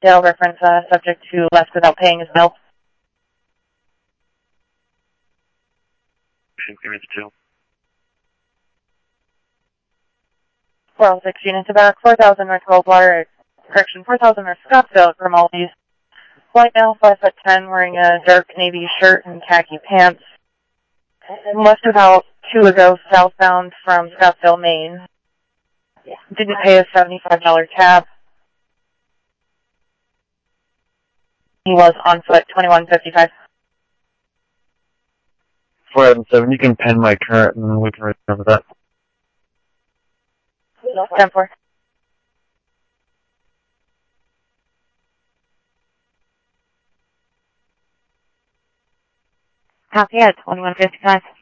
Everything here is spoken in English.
detail reference subject to left without paying his bill. Give me the 2. 406 units of Barrack, 4000 North Goldwater, correction, 4000 North Scottsdale, Grimaldi's. White male, 5'10", wearing a dark navy shirt and khaki pants. Left about 2 ago, southbound from Scottsdale, Maine. Didn't pay a $75 tab. He was on foot, 2155. 407, you can pen my current and we can remember that. 10-4. Copy at 2155.